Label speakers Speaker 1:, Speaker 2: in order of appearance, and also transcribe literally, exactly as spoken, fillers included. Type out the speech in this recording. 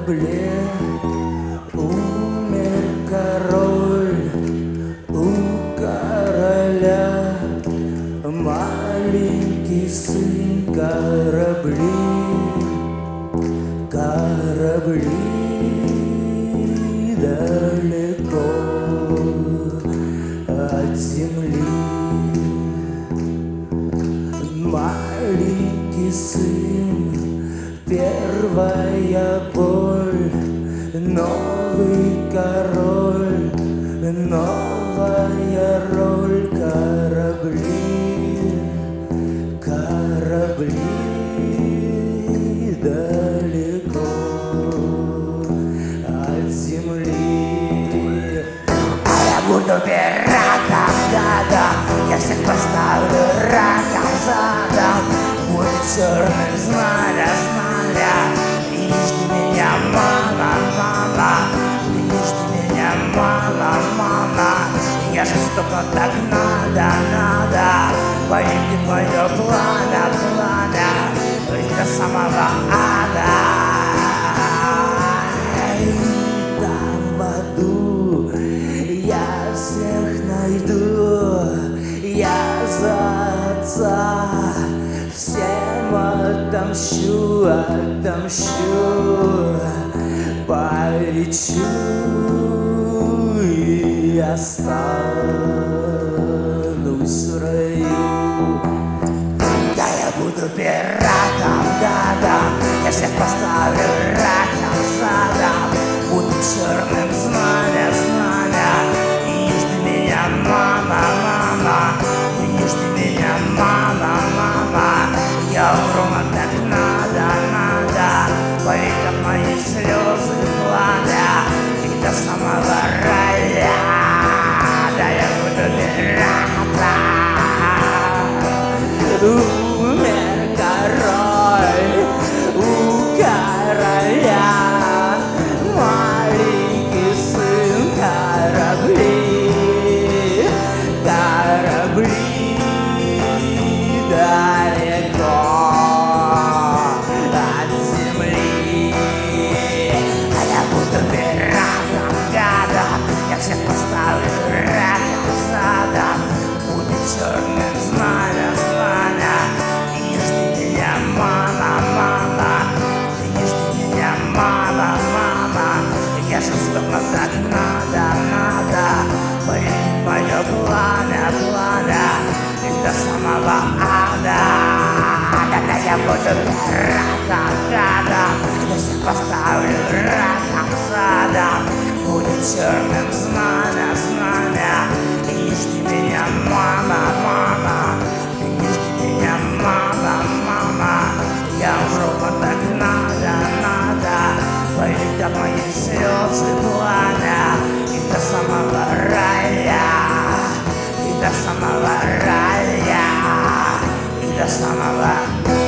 Speaker 1: корабле умер король, у короля маленький сын. Корабли, корабли далеко от земли. Маленький сын, первая боль, новый король, новая роль. Корабли, корабли далеко от земли. А я буду пиратом, да-да, я всех поставлю раком задом. Буду черным знамя, знамя, и не жди меня, мама, мама, и не жди меня, мама, мама. Я жестоко так надо, надо, погибнет мое пламя, пламя, и до самого ада. И там в аду я всех найду, я за отца всем отомщу, отомщу, полечу и останусь в раю. Да, я буду пиратом, да-да, я всех поставлю раком задом. Буду черным знамя, знамя, и не жди меня, мама, мама, и не жди меня, мама, мама. Я умру, но так надо, надо, полетят мои слезы, пламя, и до самого рая. Да, я буду пиратом. Умер король, у короля маленький сын. Корабли, корабли далеко от земли. А я буду пиратом, гадом, я всех поставлю раком задом. Будет черным знамя, знамя, и не жди меня, мама, мама, и не жди меня, мама, мама. Я жестоко так надо, надо, полетит мое пламя, пламя, и до самого ада. Да-да, я буду пиратом, гадом, я всех поставлю раком задом. Будет черным знамя, знамя, и не жди меня, мама, мама, и не жди меня, мама, мама. Я умру, но так надо, надо, полетят мои слезы, пламя, и до самого рая, и до самого рая, и до самого